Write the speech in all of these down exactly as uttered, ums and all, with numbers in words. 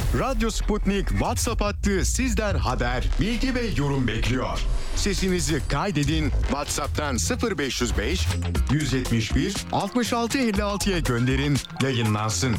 Radyo Sputnik WhatsApp hattı sizden haber, bilgi ve yorum bekliyor. Sesinizi kaydedin, WhatsApp'tan sıfır beş yüz beş yüz yetmiş bir altmış altı elli altıya gönderin, yayınlansın.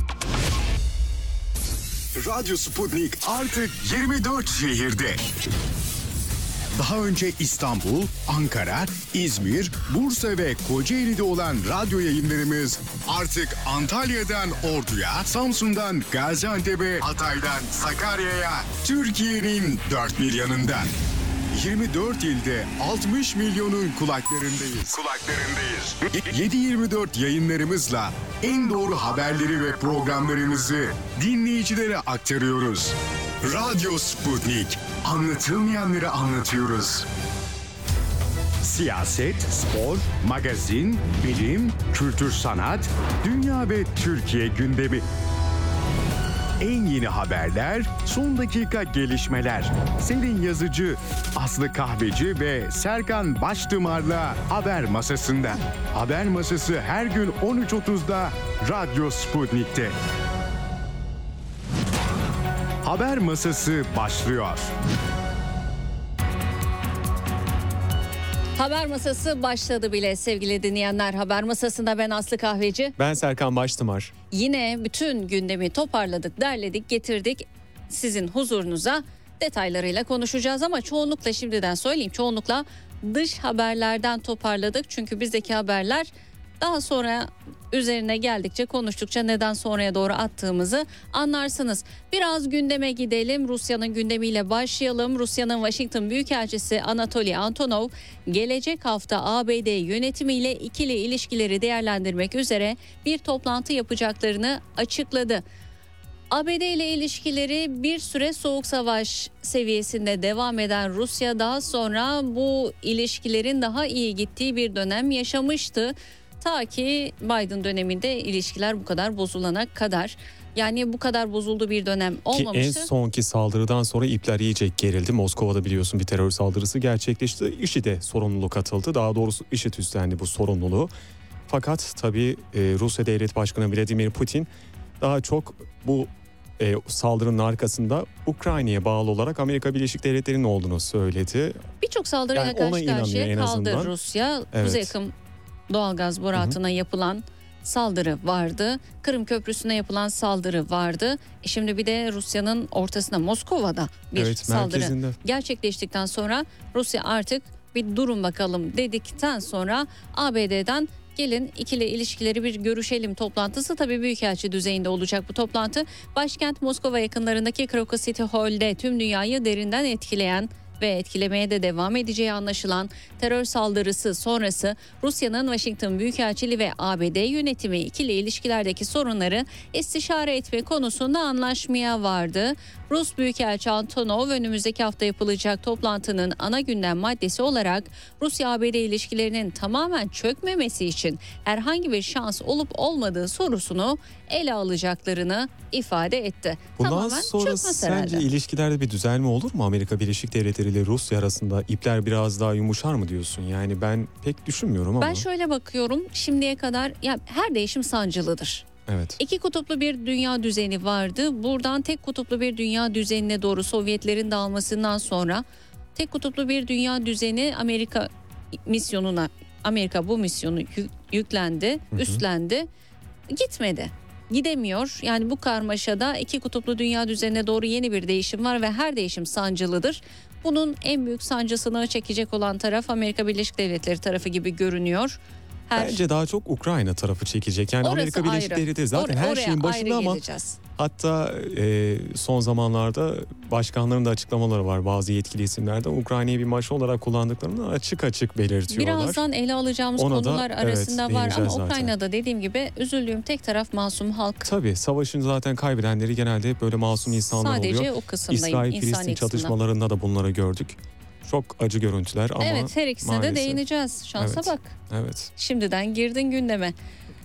Radyo Sputnik artık yirmi dört şehirde. Daha önce İstanbul, Ankara, İzmir, Bursa ve Kocaeli'de olan radyo yayınlarımız artık Antalya'dan Ordu'ya, Samsun'dan Gaziantep'e, Hatay'dan Sakarya'ya, Türkiye'nin dört bir yanından. yirmi dört ilde altmış milyonun kulaklarındayız. Kulaklarındayız. yedi yirmi dört yayınlarımızla en doğru haberleri ve programlarımızı dinleyicilere aktarıyoruz. Radyo Sputnik. Anlatılmayanları anlatıyoruz. Siyaset, spor, magazin, bilim, kültür, sanat, dünya ve Türkiye gündemi. En yeni haberler, son dakika gelişmeler. Selin Yazıcı, Aslı Kahveci ve Serkan Baştımar'la Haber Masası'nda. Haber Masası her gün on üç otuzda Radyo Sputnik'te. Haber Masası başlıyor. Haber Masası başladı bile sevgili dinleyenler. Haber Masası'nda ben Aslı Kahveci. Ben Serkan Baştımar. Yine bütün gündemi toparladık, derledik, getirdik sizin huzurunuza. Detaylarıyla konuşacağız ama çoğunlukla şimdiden söyleyeyim çoğunlukla dış haberlerden toparladık. Çünkü bizdeki haberler daha sonra üzerine geldikçe konuştukça neden sonraya doğru attığımızı anlarsınız. Biraz gündeme gidelim. Rusya'nın gündemiyle başlayalım. Rusya'nın Washington Büyükelçisi Anatoly Antonov gelecek hafta A B D yönetimiyle ikili ilişkileri değerlendirmek üzere bir toplantı yapacaklarını açıkladı. A B D ile ilişkileri bir süre soğuk savaş seviyesinde devam eden Rusya daha sonra bu ilişkilerin daha iyi gittiği bir dönem yaşamıştı. Ta ki Biden döneminde ilişkiler bu kadar bozulana kadar, yani bu kadar bozulduğu bir dönem olmamıştı. Ki en sonki saldırıdan sonra ipler iyice gerildi. Moskova'da biliyorsun bir terör saldırısı gerçekleşti. IŞİD'e sorumluluk atıldı. Daha doğrusu IŞİD üstlendi bu sorumluluğu. Fakat tabii e, Rusya Devlet Başkanı Vladimir Putin daha çok bu e, saldırının arkasında Ukrayna'ya bağlı olarak Amerika Birleşik Devletleri'nin olduğunu söyledi. Birçok saldırıyla Yani karşı karşıya kaldı azından. Rusya. Evet. Kuzey Akım doğalgaz boru hattına yapılan saldırı vardı. Kırım Köprüsü'ne yapılan saldırı vardı. E şimdi bir de Rusya'nın ortasına Moskova'da bir Evet, saldırı merkezinde. gerçekleştikten sonra Rusya artık bir durun bakalım dedikten sonra A B D'den gelin ikili ilişkileri bir görüşelim toplantısı, tabii büyükelçi düzeyinde olacak bu toplantı. Başkent Moskova yakınlarındaki Krakow City Hall'de tüm dünyayı derinden etkileyen ve etkilemeye de devam edeceği anlaşılan terör saldırısı sonrası Rusya'nın Washington Büyükelçiliği ve A B D yönetimi ikili ilişkilerdeki sorunları istişare etme konusunda anlaşmaya vardı. Rus Büyükelçi Antonov önümüzdeki hafta yapılacak toplantının ana gündem maddesi olarak Rusya-A B D ilişkilerinin tamamen çökmemesi için herhangi bir şans olup olmadığı sorusunu ele alacaklarını ifade etti. Bundan tamamen sonra sence herhalde. ilişkilerde bir düzelme olur mu? Amerika Birleşik Devletleri ile Rusya arasında ipler biraz daha yumuşar mı diyorsun? Yani ben pek düşünmüyorum ama. Ben şöyle bakıyorum, şimdiye kadar ya her değişim sancılıdır. Evet. İki kutuplu bir dünya düzeni vardı. Buradan tek kutuplu bir dünya düzenine doğru Sovyetlerin dağılmasından sonra tek kutuplu bir dünya düzeni Amerika misyonuna, Amerika bu misyonu yüklendi, Hı hı. üstlendi, gitmedi. Gidemiyor. Yani bu karmaşada iki kutuplu dünya düzenine doğru yeni bir değişim var ve her değişim sancılıdır. Bunun en büyük sancısını çekecek olan taraf Amerika Birleşik Devletleri tarafı gibi görünüyor. Her... Bence daha çok Ukrayna tarafı çekecek. Yani Orası Amerika Birleşik ayrı. Devletleri zaten Or- her oraya şeyin başında ayrı ama geleceğiz. hatta e, son zamanlarda başkanların da açıklamaları var bazı yetkili isimlerden. Ukrayna'yı bir maç olarak kullandıklarını açık açık belirtiyorlar. Birazdan ele alacağımız Ona da, konular arasında evet, var ama değineceğiz zaten. Ukrayna'da dediğim gibi üzüldüğüm tek taraf masum halk. Tabii savaşın zaten kaybedenleri genelde hep böyle masum insanlar Sadece oluyor. o kısımdayım, İsrail-Filistin insani kısmında. çatışmalarında da bunları gördük. Çok acı görüntüler ama Evet, her ikisine maalesef. de değineceğiz. Şansa Evet. bak. Evet. Şimdiden girdin gündeme.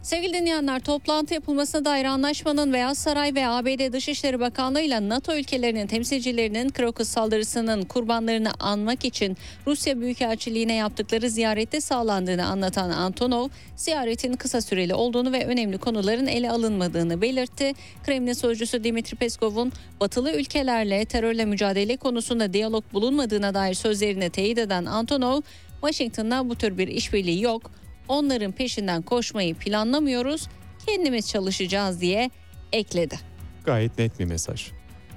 Sevgili dinleyenler, toplantı yapılmasına dair anlaşmanın Beyaz Saray ve A B D Dışişleri Bakanlığı ile NATO ülkelerinin temsilcilerinin Crocus saldırısının kurbanlarını anmak için Rusya Büyükelçiliğine yaptıkları ziyarette sağlandığını anlatan Antonov, ziyaretin kısa süreli olduğunu ve önemli konuların ele alınmadığını belirtti. Kremlin sözcüsü Dmitri Peskov'un batılı ülkelerle terörle mücadele konusunda diyalog bulunmadığına dair sözlerini teyit eden Antonov, Washington'la bu tür bir işbirliği yok, onların peşinden koşmayı planlamıyoruz, kendimiz çalışacağız diye ekledi. Gayet net bir mesaj.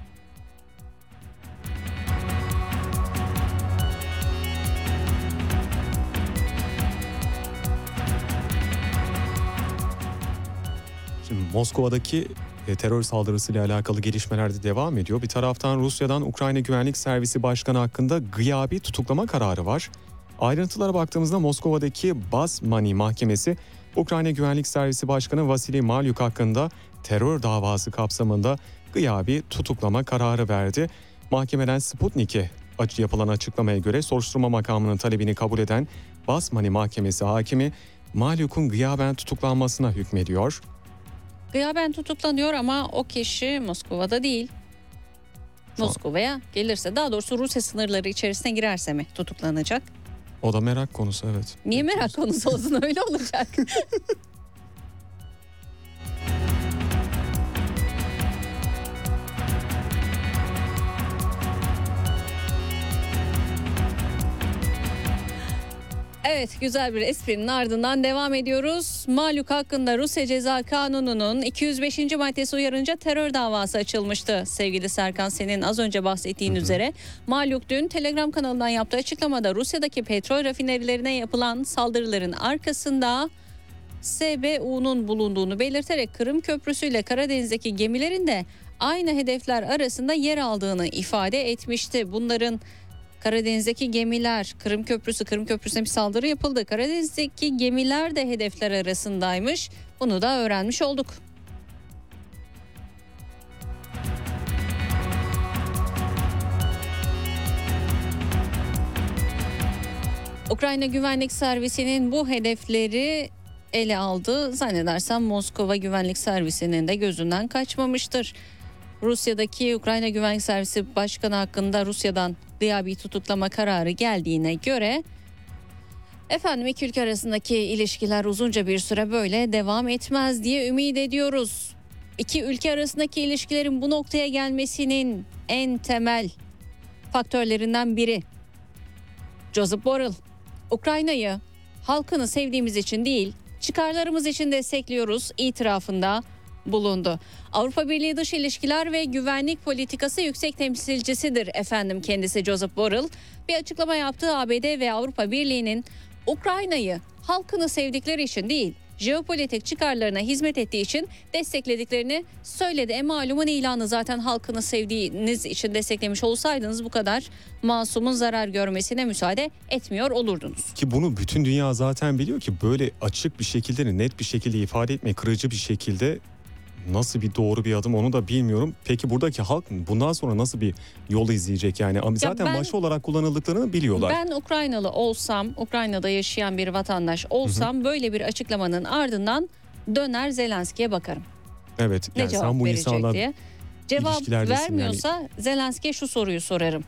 Şimdi Moskova'daki e, terör saldırısıyla alakalı gelişmeler de devam ediyor. Bir taraftan Rusya'dan Ukrayna Güvenlik Servisi Başkanı hakkında gıyabi tutuklama kararı var. Ayrıntılara baktığımızda Moskova'daki Basmanny Mahkemesi Ukrayna Güvenlik Servisi Başkanı Vasily Malyuk hakkında terör davası kapsamında gıyabi tutuklama kararı verdi. Mahkemeden Sputnik'e yapılan açıklamaya göre soruşturma makamının talebini kabul eden Basmanny Mahkemesi hakimi Malyuk'un gıyaben tutuklanmasına hükmediyor. Gıyaben tutuklanıyor ama o kişi Moskova'da değil. Moskova'ya gelirse, daha doğrusu Rusya sınırları içerisine girerse mi tutuklanacak? O da merak konusu, evet. Niye merak konusu olsun, öyle olacak. Evet, güzel bir esprinin ardından devam ediyoruz. Malyuk hakkında Rusya Ceza Kanunu'nun iki yüz beşinci maddesi uyarınca terör davası açılmıştı. Sevgili Serkan, senin az önce bahsettiğin hı hı. üzere Malyuk dün Telegram kanalından yaptığı açıklamada Rusya'daki petrol rafinerilerine yapılan saldırıların arkasında S B U'nun bulunduğunu belirterek Kırım Köprüsü ile Karadeniz'deki gemilerin de aynı hedefler arasında yer aldığını ifade etmişti. Bunların Karadeniz'deki gemiler, Kırım Köprüsü, Kırım Köprüsü'ne bir saldırı yapıldı. Karadeniz'deki gemiler de hedefler arasındaymış. Bunu da öğrenmiş olduk. Ukrayna Güvenlik Servisi'nin bu hedefleri ele aldı. Zannedersem Moskova Güvenlik Servisi'nin de gözünden kaçmamıştır. Rusya'daki Ukrayna Güvenlik Servisi Başkanı hakkında Rusya'dan gıyabi tutuklama kararı geldiğine göre efendim iki ülke arasındaki ilişkiler uzunca bir süre böyle devam etmez diye ümit ediyoruz. İki ülke arasındaki ilişkilerin bu noktaya gelmesinin en temel faktörlerinden biri Josep Borrell. Ukrayna'yı halkını sevdiğimiz için değil, çıkarlarımız için destekliyoruz itirafında bulundu. Avrupa Birliği Dış İlişkiler ve Güvenlik Politikası Yüksek Temsilcisidir efendim kendisi Josep Borrell. Bir açıklama yaptığı A B D ve Avrupa Birliği'nin Ukrayna'yı halkını sevdikleri için değil, jeopolitik çıkarlarına hizmet ettiği için desteklediklerini söyledi. E malumun ilanı, zaten halkını sevdiğiniz için desteklemiş olsaydınız bu kadar masumun zarar görmesine müsaade etmiyor olurdunuz. Ki bunu bütün dünya zaten biliyor ki böyle açık bir şekilde, net bir şekilde ifade etme, kırıcı bir şekilde nasıl bir doğru bir adım onu da bilmiyorum. Peki buradaki halk bundan sonra nasıl bir yol izleyecek yani? Ama zaten ben, başı olarak kullanıldıklarını biliyorlar. Ben Ukraynalı olsam, Ukrayna'da yaşayan bir vatandaş olsam hı hı. böyle bir açıklamanın ardından döner Zelenski'ye bakarım. Evet. Ne yani cevap sen bu verecek insanla diye. Cevap vermiyorsa yani... Zelenski'ye şu soruyu sorarım.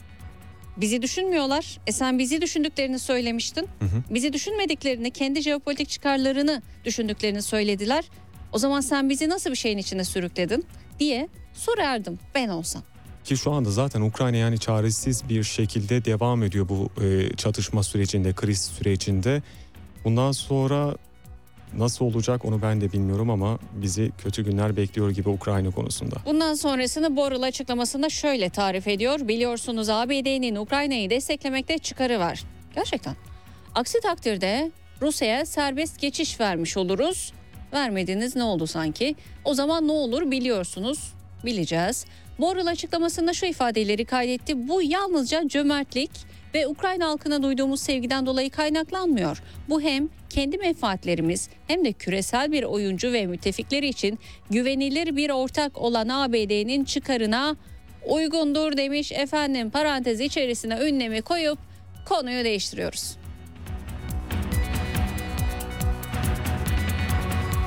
Bizi düşünmüyorlar. E sen bizi düşündüklerini söylemiştin. Hı hı. Bizi düşünmediklerini, kendi jeopolitik çıkarlarını düşündüklerini söylediler. O zaman sen bizi nasıl bir şeyin içine sürükledin diye sorardım ben olsam. Ki şu anda zaten Ukrayna yani çaresiz bir şekilde devam ediyor bu e, çatışma sürecinde, kriz sürecinde. Bundan sonra nasıl olacak onu ben de bilmiyorum ama bizi kötü günler bekliyor gibi Ukrayna konusunda. Bundan sonrasını Borrell açıklamasında şöyle tarif ediyor. Biliyorsunuz A B D'nin Ukrayna'yı desteklemekte çıkarı var. Gerçekten. Aksi takdirde Rusya'ya serbest geçiş vermiş oluruz. Vermediniz, ne oldu sanki? O zaman ne olur biliyorsunuz, bileceğiz. Borrell açıklamasında şu ifadeleri kaydetti. Bu yalnızca cömertlik ve Ukrayna halkına duyduğumuz sevgiden dolayı kaynaklanmıyor. Bu hem kendi menfaatlerimiz hem de küresel bir oyuncu ve müttefikleri için güvenilir bir ortak olan A B D'nin çıkarına uygundur demiş. Efendim parantez içerisine ünlemi koyup konuyu değiştiriyoruz.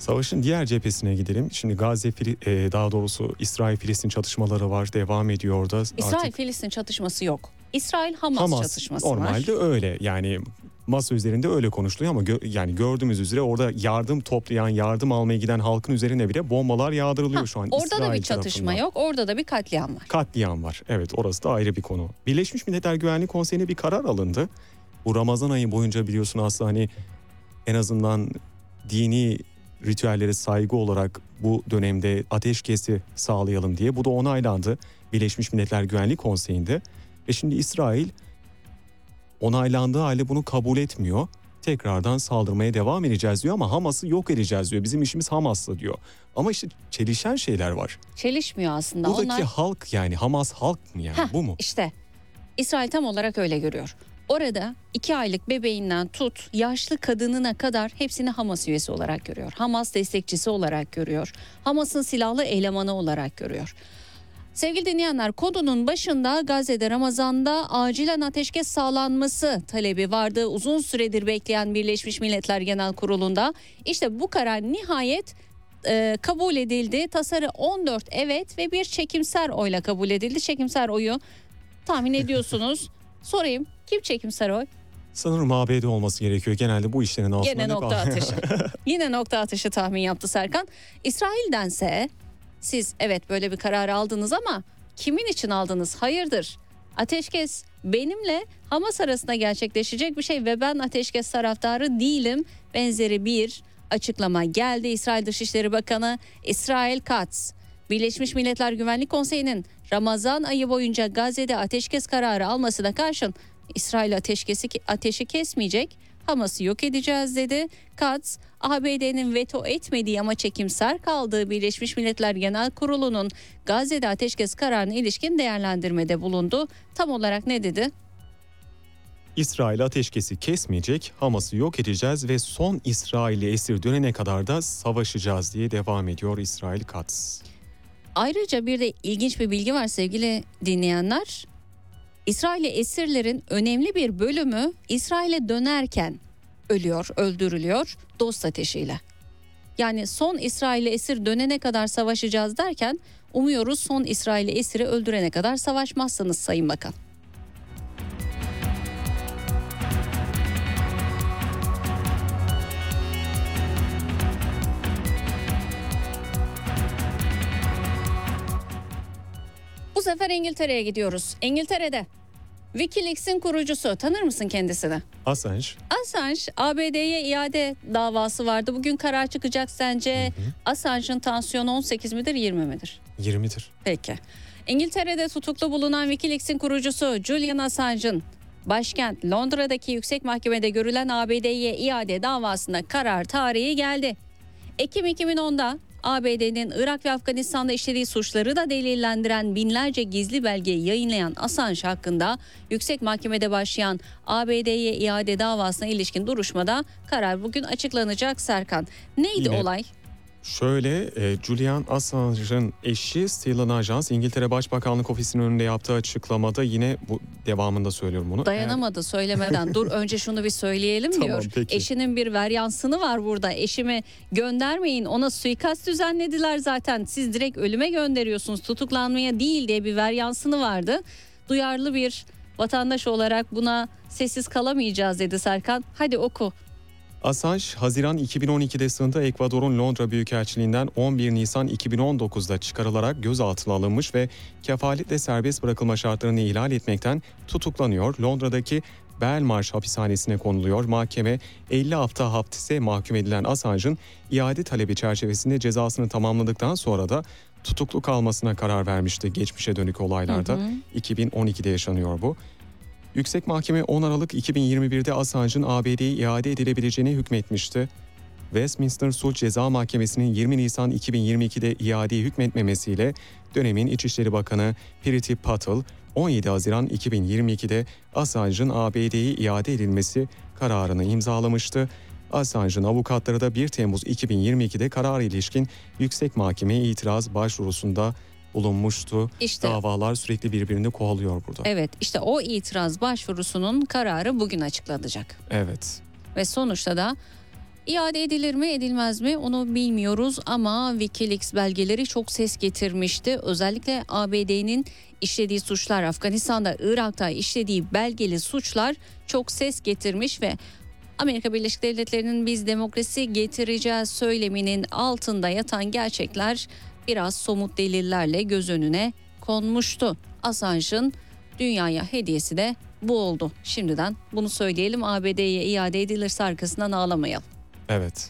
Savaşın diğer cephesine gidelim. Şimdi Gazze, e, daha doğrusu İsrail-Filistin çatışmaları var, devam ediyor da. İsrail-Filistin çatışması yok. İsrail-Hamas Hamas, çatışması normalde var. Normalde öyle yani masa üzerinde öyle konuşuluyor ama gö- yani gördüğümüz üzere orada yardım toplayan, yardım almaya giden halkın üzerine bile bombalar yağdırılıyor ha, şu an orada İsrail da bir çatışma tarafından. Yok, orada da bir katliam var. Katliam var, evet, orası da ayrı bir konu. Birleşmiş Milletler Güvenlik Konseyi'ne bir karar alındı. Bu Ramazan ayı boyunca biliyorsun aslında hani en azından dini ritüellere saygı olarak bu dönemde ateşkesi sağlayalım diye. Bu da onaylandı Birleşmiş Milletler Güvenlik Konseyi'nde. Ve şimdi İsrail onaylandığı halde bunu kabul etmiyor. Tekrardan saldırmaya devam edeceğiz diyor ama Hamas'ı yok edeceğiz diyor. Bizim işimiz Hamas'la diyor. Ama işte çelişen şeyler var. Çelişmiyor aslında. Buradaki Onlar... halk yani Hamas halk mı yani Heh, bu mu? İşte İsrail tam olarak öyle görüyor. Orada iki aylık bebeğinden tut yaşlı kadınına kadar hepsini Hamas üyesi olarak görüyor. Hamas destekçisi olarak görüyor. Hamas'ın silahlı elemanı olarak görüyor. Sevgili dinleyenler, konunun başında Gazze'de Ramazan'da acilen ateşkes sağlanması talebi vardı. Uzun süredir bekleyen Birleşmiş Milletler Genel Kurulu'nda. İşte bu karar nihayet e, kabul edildi. Tasarı on dört evet ve bir çekimser oyla kabul edildi. Çekimser oyu tahmin ediyorsunuz. Sorayım, kim çekimser oy? Sanırım A B D olması gerekiyor. Genelde bu işlerin altında. Yine nokta atışı. Yine nokta atışı tahmin yaptı Serkan. İsrail'dense siz evet böyle bir karar aldınız ama kimin için aldınız? Hayırdır? Ateşkes benimle Hamas arasında gerçekleşecek bir şey ve ben ateşkes taraftarı değilim. Benzeri bir açıklama geldi. İsrail Dışişleri Bakanı İsrail Katz, Birleşmiş Milletler Güvenlik Konseyi'nin Ramazan ayı boyunca Gazze'de ateşkes kararı almasına karşın İsrail ateşkesi ateşi kesmeyecek, Hamas'ı yok edeceğiz dedi. Katz, A B D'nin veto etmediği ama çekimser kaldığı Birleşmiş Milletler Genel Kurulu'nun Gazze'de ateşkes kararına ilişkin değerlendirmede bulundu. Tam olarak ne dedi? İsrail ateşkesi kesmeyecek, Hamas'ı yok edeceğiz ve son İsrail'i esir dönene kadar da savaşacağız diye devam ediyor İsrail Katz. Ayrıca bir de ilginç bir bilgi var sevgili dinleyenler. İsrailli esirlerin önemli bir bölümü İsrail'e dönerken ölüyor, öldürülüyor dost ateşiyle. Yani son İsrailli esir dönene kadar savaşacağız derken umuyoruz son İsrailli esiri öldürene kadar savaşmazsınız Sayın Bakan. Bu sefer İngiltere'ye gidiyoruz. İngiltere'de Wikileaks'in kurucusu, tanır mısın kendisini? Assange. Assange, A B D'ye iade davası vardı. Bugün karar çıkacak sence? Hı hı. Assange'ın tansiyonu on sekiz midir, yirmi midir? yirmidir. Peki. İngiltere'de tutuklu bulunan Wikileaks'in kurucusu Julian Assange'ın başkent Londra'daki yüksek mahkemede görülen A B D'ye iade davasında karar tarihi geldi. Ekim iki bin onda A B D'nin Irak ve Afganistan'da işlediği suçları da delillendiren binlerce gizli belgeyi yayınlayan Assange hakkında yüksek mahkemede başlayan A B D'ye iade davasına ilişkin duruşmada karar bugün açıklanacak Serkan. Neydi Yine olay? Şöyle, e, Julian Assange'ın eşi Stellan Ajans İngiltere Başbakanlık Ofisi'nin önünde yaptığı açıklamada yine bu devamında söylüyorum bunu. Dayanamadı Eğer... söylemeden. Dur önce şunu bir söyleyelim tamam, diyor. Peki. Eşinin bir varyansını var burada. Eşimi göndermeyin, ona suikast düzenlediler zaten. Siz direkt ölüme gönderiyorsunuz, tutuklanmaya değil diye bir varyansını vardı. Duyarlı bir vatandaş olarak buna sessiz kalamayacağız dedi Serkan. Hadi oku. Assange, Haziran iki bin on ikide sığındığı Ekvador'un Londra Büyükelçiliğinden on bir Nisan iki bin on dokuzda çıkarılarak gözaltına alınmış ve kefaletle serbest bırakılma şartlarını ihlal etmekten tutuklanıyor. Londra'daki Belmarsh hapishanesine konuluyor. Mahkeme elli hafta hapse mahkum edilen Assange'ın iade talebi çerçevesinde cezasını tamamladıktan sonra da tutuklu kalmasına karar vermişti geçmişe dönük olaylarda. Hı hı. iki bin on ikide yaşanıyor bu. Yüksek Mahkeme on Aralık iki bin yirmi birde Assange'ın A B D'ye iade edilebileceğine hükmetmişti. Westminster Suç Ceza Mahkemesi'nin yirmi Nisan iki bin yirmi ikide iadeyi hükmetmemesiyle dönemin İçişleri Bakanı Priti Patel on yedi Haziran iki bin yirmi ikide Assange'ın A B D'ye iade edilmesi kararını imzalamıştı. Assange'ın avukatları da bir Temmuz iki bin yirmi ikide karara ilişkin Yüksek Mahkemeye itiraz başvurusunda bulunmuştu. İşte, davalar sürekli birbirini kovalıyor burada. Evet, işte o itiraz başvurusunun kararı bugün açıklanacak. Evet. Ve sonuçta da İade edilir mi edilmez mi onu bilmiyoruz ama Wikileaks belgeleri çok ses getirmişti. Özellikle A B D'nin işlediği suçlar, Afganistan'da, Irak'ta işlediği belgeli suçlar çok ses getirmiş ve Amerika Birleşik Devletleri'nin biz demokrasi getireceğiz söyleminin altında yatan gerçekler biraz somut delillerle göz önüne konmuştu. Assange'ın dünyaya hediyesi de bu oldu. Şimdiden bunu söyleyelim, A B D'ye iade edilirse arkasından ağlamayalım. Evet.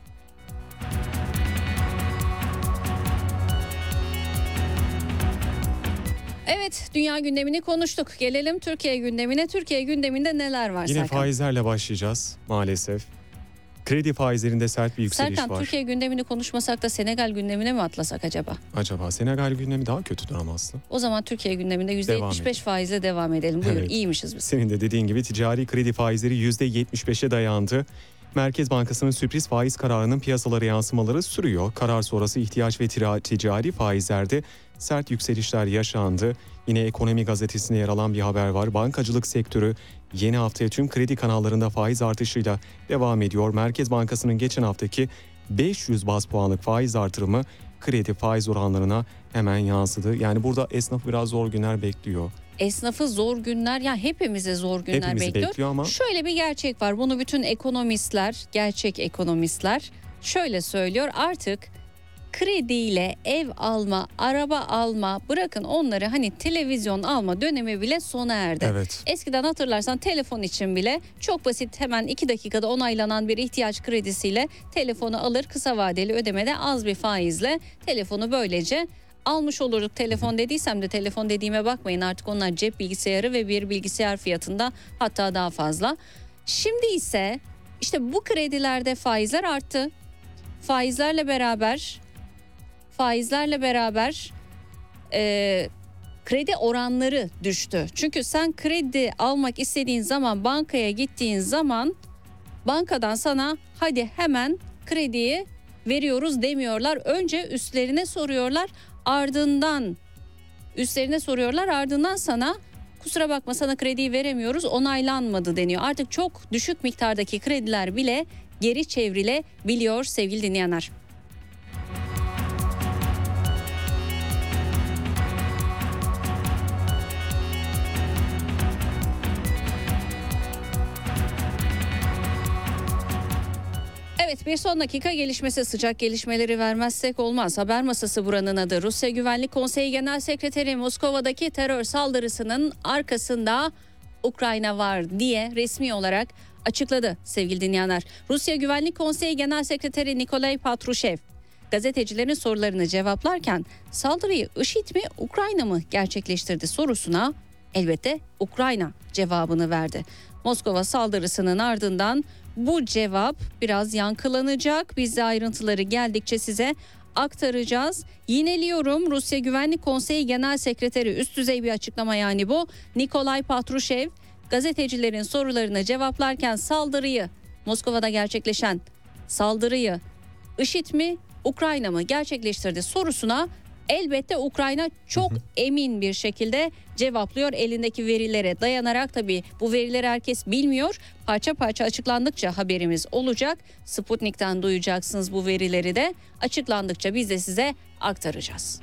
Evet, dünya gündemini konuştuk. Gelelim Türkiye gündemine. Türkiye gündeminde neler var Yine Serkan? faizlerle başlayacağız maalesef. Kredi faizlerinde sert bir yükseliş Serkan, var. Türkiye gündemini konuşmasak da Senegal gündemine mi atlasak acaba? Acaba Senegal gündemi daha kötüdür ama aslında. O zaman Türkiye gündeminde yüzde yetmiş beş faizle devam edelim. Buyur, Evet. iyiymişiz biz. Senin de dediğin gibi ticari kredi faizleri yüzde yetmiş beşe dayandı. Merkez Bankası'nın sürpriz faiz kararının piyasalara yansımaları sürüyor. Karar sonrası ihtiyaç ve tira- ticari faizlerde sert yükselişler yaşandı. Yine Ekonomi Gazetesi'nde yer alan bir haber var. Bankacılık sektörü yeni haftaya tüm kredi kanallarında faiz artışıyla devam ediyor. Merkez Bankası'nın geçen haftaki beş yüz baz puanlık faiz artırımı kredi faiz oranlarına hemen yansıdı. Yani burada esnaf biraz zor günler bekliyor. Esnafı zor günler, ya hepimize zor günler Hepimizi bekliyor. bekliyor ama Şöyle bir gerçek var. Bunu bütün ekonomistler, gerçek ekonomistler şöyle söylüyor. Artık krediyle ev alma, araba alma, bırakın onları, hani televizyon alma dönemi bile sona erdi. evet. Eskiden hatırlarsan telefon için bile çok basit, hemen iki dakikada onaylanan bir ihtiyaç kredisiyle telefonu alır, kısa vadeli ödemede az bir faizle telefonu böylece almış olurduk. Telefon dediysem de telefon dediğime bakmayın, artık onlar cep bilgisayarı ve bir bilgisayar fiyatında, hatta daha fazla. Şimdi ise işte bu kredilerde faizler arttı. Faizlerle beraber faizlerle beraber e, kredi oranları düştü. Çünkü sen kredi almak istediğin zaman, bankaya gittiğin zaman bankadan sana hadi hemen krediyi veriyoruz demiyorlar. Önce üstlerine soruyorlar, ardından üstlerine soruyorlar ardından sana kusura bakma sana krediyi veremiyoruz, onaylanmadı deniyor. Artık çok düşük miktardaki krediler bile geri çevrilebiliyor sevgili dinleyenler. Evet, bir son dakika gelişmesi, sıcak gelişmeleri vermezsek olmaz. Haber Masası buranın adı. Rusya Güvenlik Konseyi Genel Sekreteri Moskova'daki terör saldırısının arkasında Ukrayna var diye resmi olarak açıkladı sevgili dinleyenler. Rusya Güvenlik Konseyi Genel Sekreteri Nikolay Patrushev gazetecilerin sorularını cevaplarken saldırıyı IŞİD mi Ukrayna mı gerçekleştirdi sorusuna elbette Ukrayna cevabını verdi. Moskova saldırısının ardından bu cevap biraz yankılanacak. Biz de ayrıntıları geldikçe size aktaracağız. Yineliyorum, Rusya Güvenlik Konseyi Genel Sekreteri, üst düzey bir açıklama yani bu. Nikolay Patrushev gazetecilerin sorularını cevaplarken saldırıyı, Moskova'da gerçekleşen saldırıyı IŞİD mi Ukrayna mı gerçekleştirdi sorusuna elbette Ukrayna çok emin bir şekilde cevaplıyor elindeki verilere dayanarak. Tabii bu verileri herkes bilmiyor. Parça parça açıklandıkça haberimiz olacak. Sputnik'ten duyacaksınız bu verileri de. Açıklandıkça biz de size aktaracağız.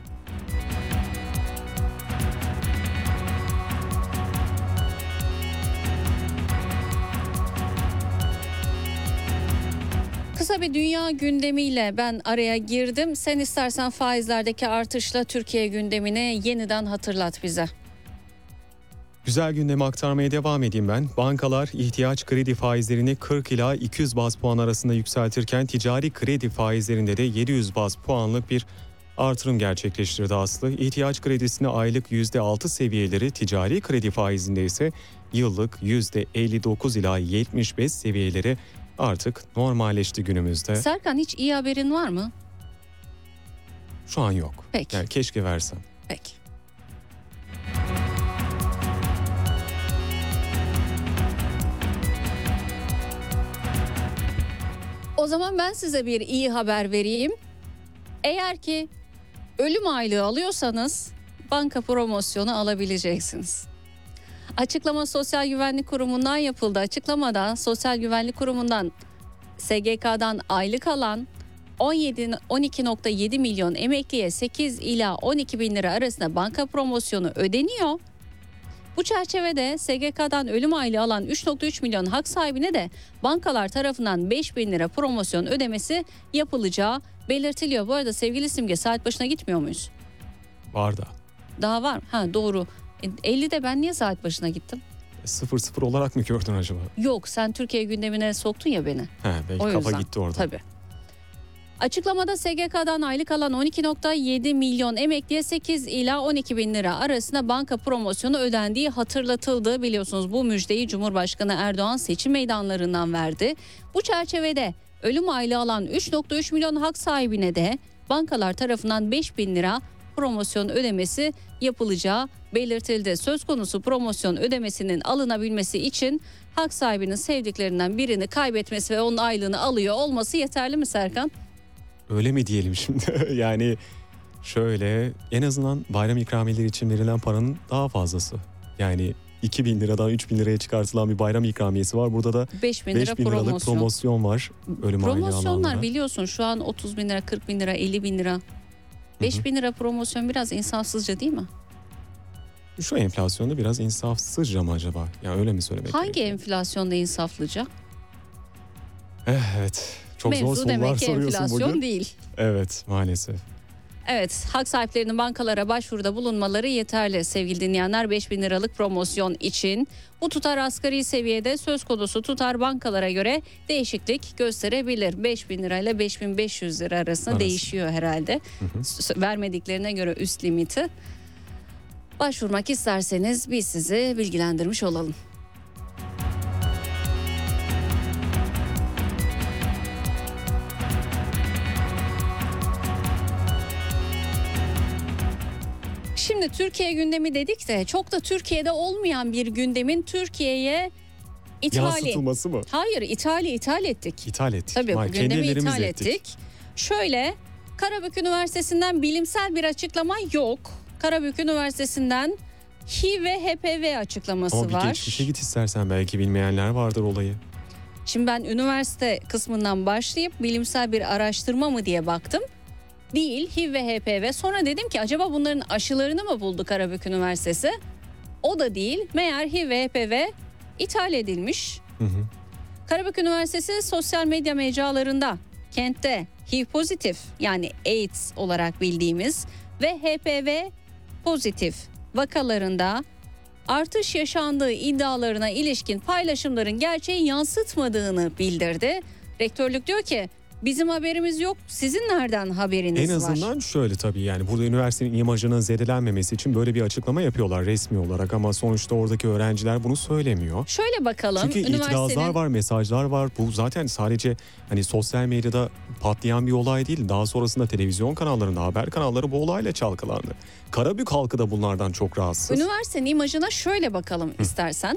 Kısa bir dünya gündemiyle ben araya girdim. Sen istersen faizlerdeki artışla Türkiye gündemini yeniden hatırlat bize. Güzel gündemi aktarmaya devam edeyim ben. Bankalar ihtiyaç kredi faizlerini kırk ila iki yüz baz puan arasında yükseltirken ticari kredi faizlerinde de yedi yüz baz puanlık bir artırım gerçekleştirdi Aslı. İhtiyaç kredisine aylık yüzde altı seviyeleri, ticari kredi faizinde ise yıllık yüzde elli dokuz ila yetmiş beş seviyeleri artık normalleşti günümüzde. Serkan, hiç iyi haberin var mı? Şu an yok. Peki. Yani keşke versem. Peki. O zaman ben size bir iyi haber vereyim. Eğer ki ölüm aylığı alıyorsanız banka promosyonu alabileceksiniz. Açıklama Sosyal Güvenlik Kurumu'ndan yapıldı. Açıklamada Sosyal Güvenlik Kurumu'ndan S G K'dan aylık alan on yedi on iki nokta yedi milyon emekliye sekiz ila on iki bin lira arasında banka promosyonu ödeniyor. Bu çerçevede S G K'dan ölüm aylığı alan üç nokta üç milyon hak sahibine de bankalar tarafından beş bin lira promosyon ödemesi yapılacağı belirtiliyor. Bu arada sevgili Simge, saat başına gitmiyor muyuz? Var da. Daha var. Ha doğru. E, ellide ben niye saat başına gittim? Sıfır sıfır olarak mı gördün acaba? Yok, sen Türkiye gündemine soktun ya beni. He, belki O kafa yüzden. gitti orada. Tabii. Açıklamada S G K'dan aylık alan on iki nokta yedi milyon emekliye sekiz ila on iki bin lira arasında banka promosyonu ödendiği hatırlatıldı. Biliyorsunuz bu müjdeyi Cumhurbaşkanı Erdoğan seçim meydanlarından verdi. Bu çerçevede ölüm aylığı alan üç nokta üç milyon hak sahibine de bankalar tarafından beş bin lira promosyon ödemesi yapılacağı belirtildi. Söz konusu promosyon ödemesinin alınabilmesi için hak sahibinin sevdiklerinden birini kaybetmesi ve onun aylığını alıyor olması yeterli mi Serkan? Öyle mi diyelim şimdi? Yani şöyle, en azından bayram ikramiyeleri için verilen paranın daha fazlası. Yani iki bin liradan üç bin liraya çıkartılan bir bayram ikramiyesi var. Burada da beş bin lira beş bin liralık promosyon. promosyon var. Ölüm aylığı Promosyonlar alanlara. biliyorsun şu an otuz bin lira, kırk bin lira, elli bin lira. beş bin lira promosyon biraz insafsızca değil mi? Şu enflasyonda biraz insafsızca mı acaba? Ya öyle mi söylemek Hangi gerekiyor? enflasyonda insaflıca? Evet. Çok zor Mevzu sorular demek ki soruyorsun enflasyon bugün. değil. Evet, maalesef. Evet, hak sahiplerinin bankalara başvuruda bulunmaları yeterli sevgili dinleyenler. beş bin liralık promosyon için bu tutar asgari seviyede, söz konusu tutar bankalara göre değişiklik gösterebilir. beş bin lirayla beş bin beş yüz lira arasında Arası. değişiyor herhalde. Hı hı. S- Vermediklerine göre üst limiti. Başvurmak isterseniz biz sizi bilgilendirmiş olalım. Şimdi Türkiye gündemi dedik de çok da Türkiye'de olmayan bir gündemin Türkiye'ye ithali. Yansıtılması mı? Hayır, ithali ithal ettik. İthal ettik. Tabii bu Vay, kendi gündemi ellerimizle ithal ettik. Şöyle, Karabük Üniversitesi'nden bilimsel bir açıklama yok. Karabük Üniversitesi'nden H I V ve H P V açıklaması Ama bir var. geçmişe git istersen, belki bilmeyenler vardır olayı. Şimdi ben üniversite kısmından başlayıp bilimsel bir araştırma mı diye baktım. Değil, H I V ve H P V. Sonra dedim ki acaba bunların aşılarını mı buldu Karabük Üniversitesi? O da değil. Meğer H I V ve H P V ithal edilmiş. Hı hı. Karabük Üniversitesi sosyal medya mecralarında kentte H I V pozitif, yani AIDS olarak bildiğimiz ve H P V pozitif vakalarında artış yaşandığı iddialarına ilişkin paylaşımların gerçeği yansıtmadığını bildirdi. Rektörlük diyor ki bizim haberimiz yok, sizin nereden haberiniz En var? azından şöyle tabii, yani burada üniversitenin imajının zedelenmemesi için böyle bir açıklama yapıyorlar resmi olarak, ama sonuçta oradaki öğrenciler bunu söylemiyor. Şöyle bakalım. Çünkü itirazlar var, mesajlar var. Bu zaten sadece hani sosyal medyada patlayan bir olay değil. Daha sonrasında televizyon kanallarında, haber kanalları bu olayla çalkalandı. Karabük halkı da bunlardan çok rahatsız. Üniversitenin imajına şöyle bakalım istersen.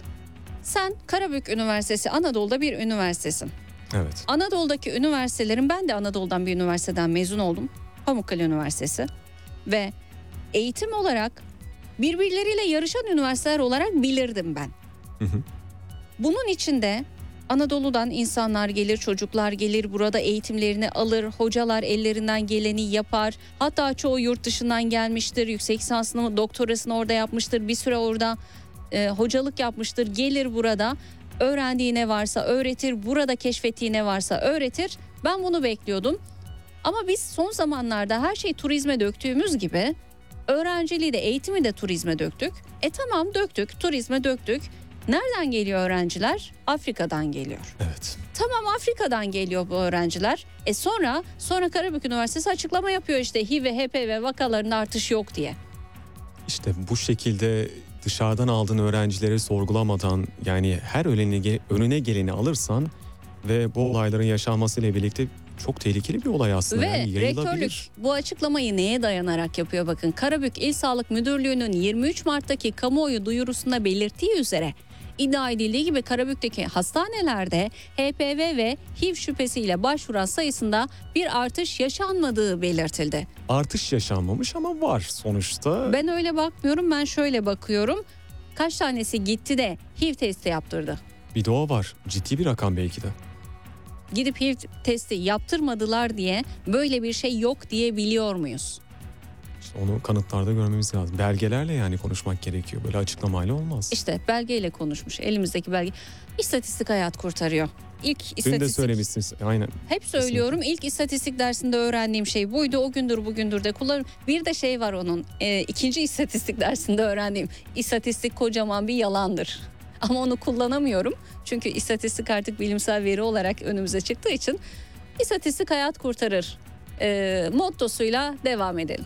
Sen Karabük Üniversitesi Anadolu'da bir üniversitesin. Evet. Anadolu'daki üniversitelerin, ben de Anadolu'dan bir üniversiteden mezun oldum. Pamukkale Üniversitesi. Ve eğitim olarak birbirleriyle yarışan üniversiteler olarak bilirdim ben. Hı hı. Bunun içinde Anadolu'dan insanlar gelir, çocuklar gelir, burada eğitimlerini alır, hocalar ellerinden geleni yapar. Hatta çoğu yurt dışından gelmiştir, yüksek lisansını, doktorasını orada yapmıştır, bir süre orada e, hocalık yapmıştır, gelir burada. Öğrendiği ne varsa öğretir, burada keşfettiği ne varsa öğretir. Ben bunu bekliyordum. Ama biz son zamanlarda her şeyi turizme döktüğümüz gibi öğrenciliği de eğitimi de turizme döktük. E tamam, döktük, turizme döktük. Nereden geliyor öğrenciler? Afrika'dan geliyor. Evet. Tamam, Afrika'dan geliyor bu öğrenciler. E sonra sonra Karabük Üniversitesi açıklama yapıyor işte H I V ve H P V vakalarında artış yok diye. İşte bu şekilde dışarıdan aldığın öğrencileri sorgulamadan, yani her önüne, önüne geleni alırsan ve bu olayların yaşanmasıyla birlikte çok tehlikeli bir olay aslında. Ve Yani rektörlük yayılabilir. bu açıklamayı neye dayanarak yapıyor? Bakın, Karabük İl Sağlık Müdürlüğü'nün yirmi üç Mart'taki kamuoyu duyurusunda belirttiği üzere iddia edildiği gibi Karabük'teki hastanelerde H P V ve H I V şüphesiyle başvuran sayısında bir artış yaşanmadığı belirtildi. Artış yaşanmamış ama var sonuçta. Ben öyle bakmıyorum, ben şöyle bakıyorum. Kaç tanesi gitti de H I V testi yaptırdı? Bir de o var. Ciddi bir rakam belki de. gidip H I V testi yaptırmadılar diye böyle bir şey yok diyebiliyor muyuz? İşte onu kanıtlarda görmemiz lazım. Belgelerle yani konuşmak gerekiyor. Böyle açıklamayla olmaz. İşte belgeyle konuşmuş. Elimizdeki belge. İstatistik hayat kurtarıyor. İlk Dün istatistik. de söylemişsiniz. Aynen. Hep söylüyorum. İlk istatistik dersinde öğrendiğim şey buydu. O gündür bugündür de kullanıyorum. Bir de şey var onun. E, ikinci istatistik dersinde öğrendiğim. İstatistik kocaman bir yalandır. Ama onu kullanamıyorum. Çünkü istatistik artık bilimsel veri olarak önümüze çıktığı için istatistik hayat kurtarır e, mottosuyla devam edelim.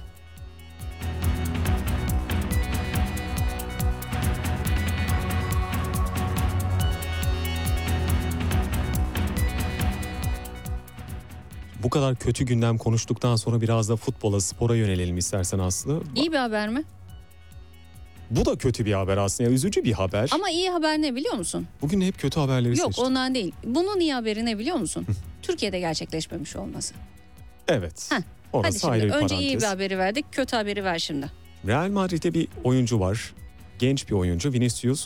Bu kadar kötü gündem konuştuktan sonra biraz da futbola, spora yönelelim istersen Aslı. İyi bir haber mi? Bu da kötü bir haber aslında. Yani üzücü bir haber. Ama iyi haber ne biliyor musun? Bugün hep kötü haberleri Yok seçtik. ondan değil. Bunun iyi haberi ne biliyor musun? Türkiye'de gerçekleşmemiş olması. Evet. Heh, Orası Hadi şimdi ayrı bir önce parantez. iyi bir haberi verdik. Kötü haberi ver şimdi. Real Madrid'de bir oyuncu var. Genç bir oyuncu. Vinicius.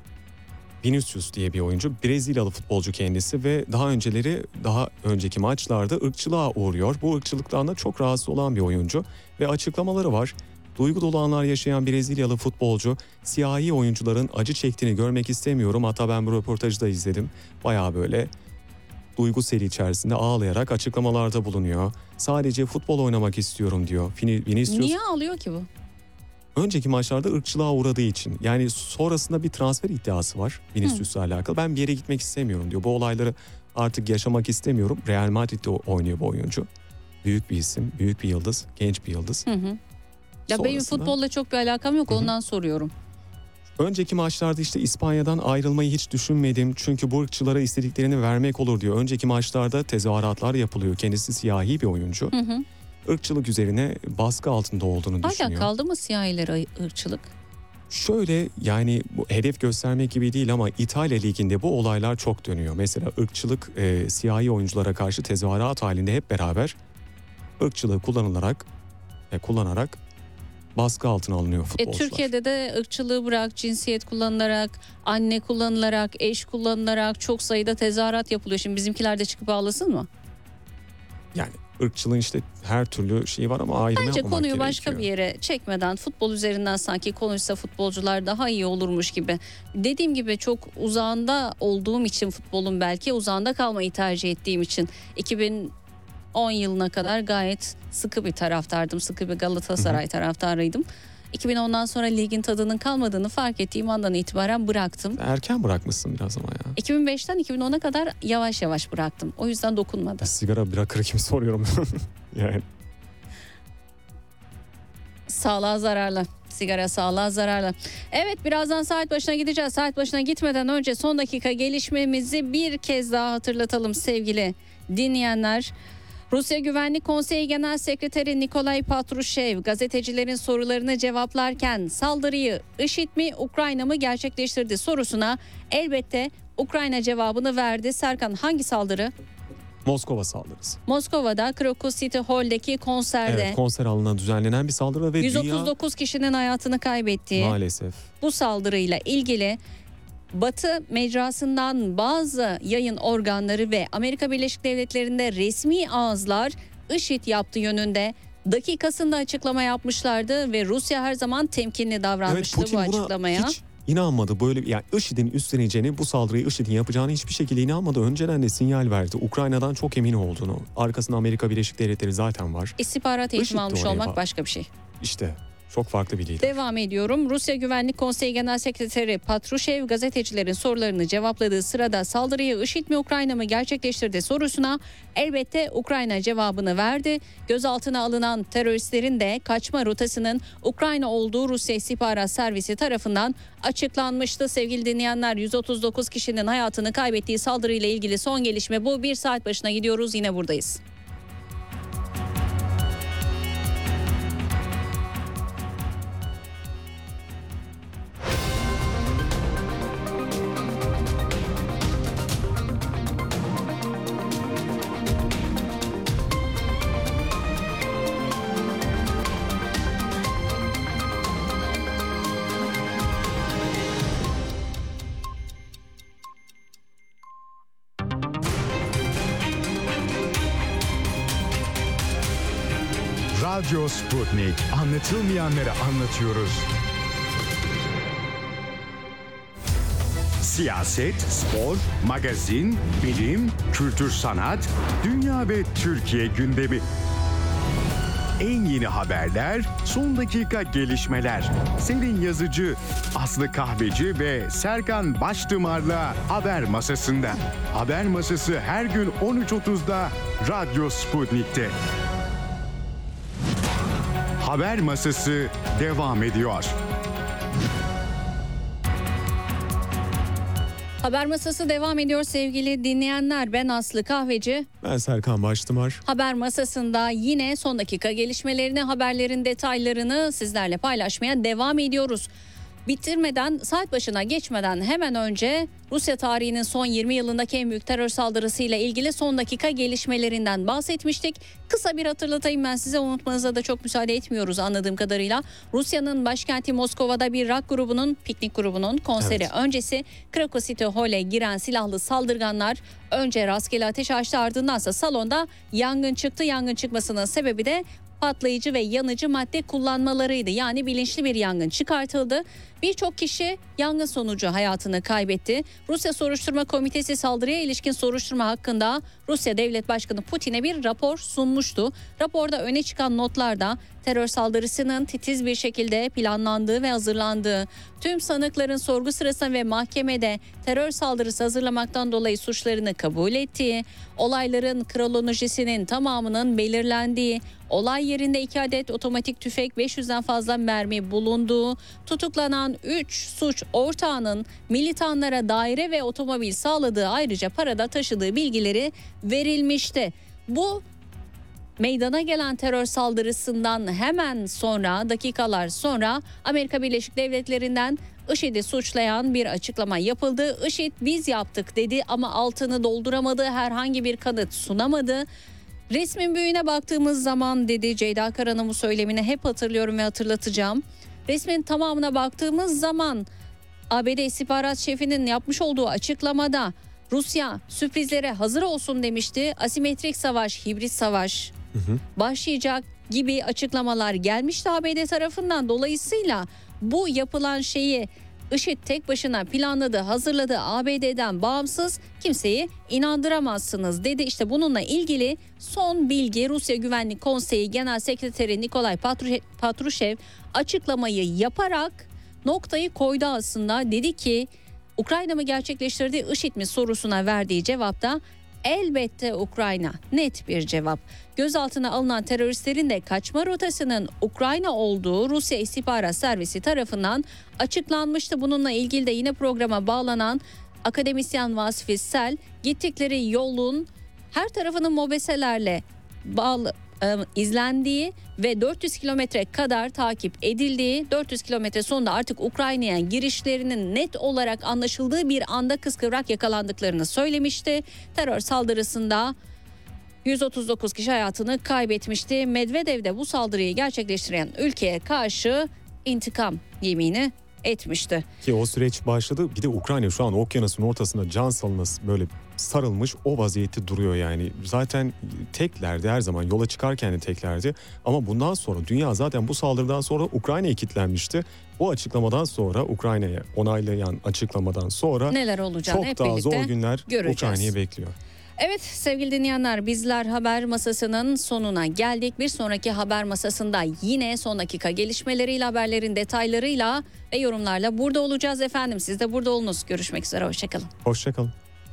Vinicius diye bir oyuncu. Brezilyalı futbolcu kendisi ve daha önceleri daha önceki maçlarda ırkçılığa uğruyor. Bu ırkçılıktan da çok rahatsız olan bir oyuncu ve açıklamaları var. Duygu dolu anlar yaşayan Brezilyalı futbolcu, siyahi oyuncuların acı çektiğini görmek istemiyorum. Hatta ben bu röportajı da izledim. Bayağı böyle duygu seli içerisinde ağlayarak açıklamalarda bulunuyor. Sadece futbol oynamak istiyorum diyor. Vinicius Niye ağlıyor ki bu? önceki maçlarda ırkçılığa uğradığı için. Yani sonrasında bir transfer iddiası var Vinicius'la alakalı. Ben bir yere gitmek istemiyorum diyor. Bu olayları artık yaşamak istemiyorum. Real Madrid'de oynuyor bu oyuncu. Büyük bir isim, büyük bir yıldız, genç bir yıldız. Hı hı. Ya benim Sonrasında- futbolla çok bir alakam yok, Hı hı. ondan soruyorum. Önceki maçlarda işte İspanya'dan ayrılmayı hiç düşünmedim. Çünkü bu ırkçılara istediklerini vermek olur diyor. Önceki maçlarda tezahüratlar yapılıyor. Kendisi siyahi bir oyuncu. Hı hı. Irkçılık üzerine baskı altında olduğunu Hala düşünüyor. kaldı mı siyahilere ırkçılık? Şöyle yani bu hedef göstermek gibi değil ama İtalya Ligi'nde bu olaylar çok dönüyor. Mesela ırkçılık e, siyahi oyunculara karşı tezahürat halinde hep beraber ırkçılığı kullanılarak e, kullanarak baskı altına alınıyor E, futbolcular. Türkiye'de de ırkçılığı bırak, cinsiyet kullanılarak, anne kullanılarak, eş kullanılarak çok sayıda tezahürat yapılıyor. Şimdi bizimkiler de çıkıp ağlasın mı? Yani ırkçılığın işte her türlü şeyi var ama ayrım Bence yapmamak konuyu gerekiyor. başka bir yere çekmeden futbol üzerinden sanki konuşsa futbolcular daha iyi olurmuş gibi. Dediğim gibi çok uzağında olduğum için futbolun, belki uzağında kalmayı tercih ettiğim için iki bin on yılına kadar gayet sıkı bir taraftardım. Sıkı bir Galatasaray Hı hı. taraftarıydım. iki bin ondan sonra ligin tadının kalmadığını fark ettiğim andan itibaren bıraktım. Erken bırakmışsın biraz ama ya. iki bin beşten iki bin ona kadar yavaş yavaş bıraktım. O yüzden dokunmadı. Sigara bırakır kim soruyorum. Yani Sağlığa zararlı. Sigara sağlığa zararlı. Evet, birazdan saat başına gideceğiz. Saat başına gitmeden önce son dakika gelişmemizi bir kez daha hatırlatalım sevgili dinleyenler. Rusya Güvenlik Konseyi Genel Sekreteri Nikolay Patrushev gazetecilerin sorularını cevaplarken saldırıyı IŞİD mi Ukrayna mı gerçekleştirdi sorusuna elbette Ukrayna cevabını verdi. Serkan, hangi saldırı? Moskova saldırısı. Moskova'da Krakow City Hall'deki konserde Evet, konser alanına düzenlenen bir saldırı ve yüz otuz dünya dokuz kişinin hayatını kaybettiği maalesef bu saldırıyla ilgili Batı mecrasından bazı yayın organları ve Amerika Birleşik Devletleri'nde resmi ağızlar IŞİD yaptığı yönünde dakikasında açıklama yapmışlardı ve Rusya her zaman temkinli davranmıştı Putin bu buna açıklamaya. hiç inanmadı. Böyle yani IŞİD'in üstleneceğini, bu saldırıyı IŞİD'in yapacağını hiçbir şekilde inanmadı. Önceden de sinyal verdi. Ukrayna'dan çok emin olduğunu. Arkasında Amerika Birleşik Devletleri zaten var. İstihbarat IŞİD eğitimi de almış oraya olmak bağlı. başka bir şey. İşte çok farklı bir lider. Devam ediyorum. Rusya Güvenlik Konseyi Genel Sekreteri Patrushev gazetecilerin sorularını cevapladığı sırada saldırıyı IŞİD mi Ukrayna mı gerçekleştirdi sorusuna elbette Ukrayna cevabını verdi. Gözaltına alınan teröristlerin de kaçma rotasının Ukrayna olduğu Rusya İstihbarat Servisi tarafından açıklanmıştı. Sevgili dinleyenler, yüz otuz dokuz kişinin hayatını kaybettiği saldırıyla ilgili son gelişme bu. Bir saat başına gidiyoruz, yine buradayız. Radyo Sputnik. Anlatılmayanları anlatıyoruz. Siyaset, spor, magazin, bilim, kültür sanat, dünya ve Türkiye gündemi. En yeni haberler, son dakika gelişmeler. Selin Yazıcı, Aslı Kahveci ve Serkan Baştımar'la Haber Masası'nda. Haber Masası her gün on üç otuzda Radyo Sputnik'te. Haber Masası devam ediyor. Haber Masası devam ediyor sevgili dinleyenler. Ben Aslı Kahveci. Ben Serkan Baştımar. Haber Masası'nda yine son dakika gelişmelerini, haberlerin detaylarını sizlerle paylaşmaya devam ediyoruz. Bitirmeden, saat başına geçmeden hemen önce Rusya tarihinin son yirmi yılındaki en büyük terör saldırısıyla ilgili son dakika gelişmelerinden bahsetmiştik. Kısa bir hatırlatayım ben size, unutmanıza da çok müsaade etmiyoruz anladığım kadarıyla. Rusya'nın başkenti Moskova'da bir rock grubunun, piknik grubunun konseri evet. öncesi Krakow City Hall'e giren silahlı saldırganlar önce rastgele ateş açtı, ardındansa salonda yangın çıktı. Yangın çıkmasının sebebi de patlayıcı ve yanıcı madde kullanmalarıydı. Yani bilinçli bir yangın çıkartıldı. Birçok kişi yangın sonucu hayatını kaybetti. Rusya Soruşturma Komitesi saldırıya ilişkin soruşturma hakkında Rusya Devlet Başkanı Putin'e bir rapor sunmuştu. Raporda öne çıkan notlarda terör saldırısının titiz bir şekilde planlandığı ve hazırlandığı, tüm sanıkların sorgu sırasında ve mahkemede terör saldırısı hazırlamaktan dolayı suçlarını kabul ettiği, olayların kronolojisinin tamamının belirlendiği, olay yerinde iki adet otomatik tüfek, beş yüzden fazla mermi bulunduğu, tutuklanan üç suç ortağının militanlara daire ve otomobil sağladığı, ayrıca parada taşıdığı bilgileri verilmişti. Bu meydana gelen terör saldırısından hemen sonra, dakikalar sonra Amerika Birleşik Devletleri'nden IŞİD'i suçlayan bir açıklama yapıldı. IŞİD biz yaptık dedi ama altını dolduramadı, herhangi bir kanıt sunamadı. Resmin büyüğüne baktığımız zaman dedi, Ceyda Karan'ın bu söylemini hep hatırlıyorum ve hatırlatacağım. Resmin tamamına baktığımız zaman A B D İstihbarat Şefi'nin yapmış olduğu açıklamada Rusya sürprizlere hazır olsun demişti. Asimetrik savaş, hibrit savaş hı hı. başlayacak gibi açıklamalar gelmişti A B D tarafından. Dolayısıyla bu yapılan şeyi IŞİD tek başına planladı, hazırladı, A B D'den bağımsız, kimseyi inandıramazsınız dedi. İşte bununla ilgili son bilgi Rusya Güvenlik Konseyi Genel Sekreteri Nikolay Patrushev açıklamayı yaparak noktayı koydu aslında. Dedi ki Ukrayna mı gerçekleştirdi, IŞİD mi sorusuna verdiği cevapta elbette Ukrayna, net bir cevap. Gözaltına alınan teröristlerin de kaçma rotasının Ukrayna olduğu Rusya İstihbarat Servisi tarafından açıklanmıştı. Bununla ilgili de yine programa bağlanan akademisyen Vasfi Sel, gittikleri yolun her tarafının mobeselerle bağlı e, izlendiği ve dört yüz kilometre kadar takip edildiği, dört yüz kilometre sonunda artık Ukrayna'ya girişlerinin net olarak anlaşıldığı bir anda kıskıvrak yakalandıklarını söylemişti. Terör saldırısında yüz otuz dokuz kişi hayatını kaybetmişti. Medvedev de bu saldırıyı gerçekleştiren ülkeye karşı intikam yemini etmişti. Ki o süreç başladı. Bir de Ukrayna şu an okyanusun ortasında can salınası böyle sarılmış o vaziyette duruyor yani. Zaten teklerdi, her zaman yola çıkarken de teklerdi. Ama bundan sonra dünya zaten bu saldırıdan sonra Ukrayna'ya kilitlenmişti. O açıklamadan sonra, Ukrayna'ya onaylayan açıklamadan sonra neler olacağını çok hep daha birlikte zor günler göreceğiz. Ukrayna'yı bekliyor. Evet sevgili dinleyenler, bizler haber masasının sonuna geldik. Bir sonraki haber masasında yine son dakika gelişmeleriyle, haberlerin detaylarıyla ve yorumlarla burada olacağız efendim. Siz de burada olunuz. Görüşmek üzere, hoşçakalın. Hoşçakalın.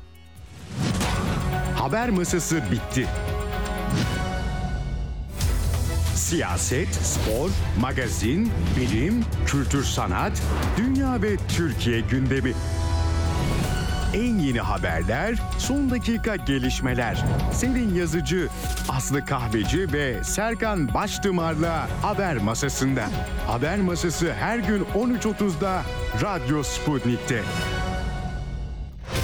Haber masası bitti. Siyaset, spor, magazin, bilim, kültür sanat, dünya ve Türkiye gündemi. En yeni haberler, son dakika gelişmeler. Selin Yazıcı, Aslı Kahveci ve Serkan Baştımar'la Haber Masası'nda. Haber Masası her gün on üç otuzda Radyo Sputnik'te.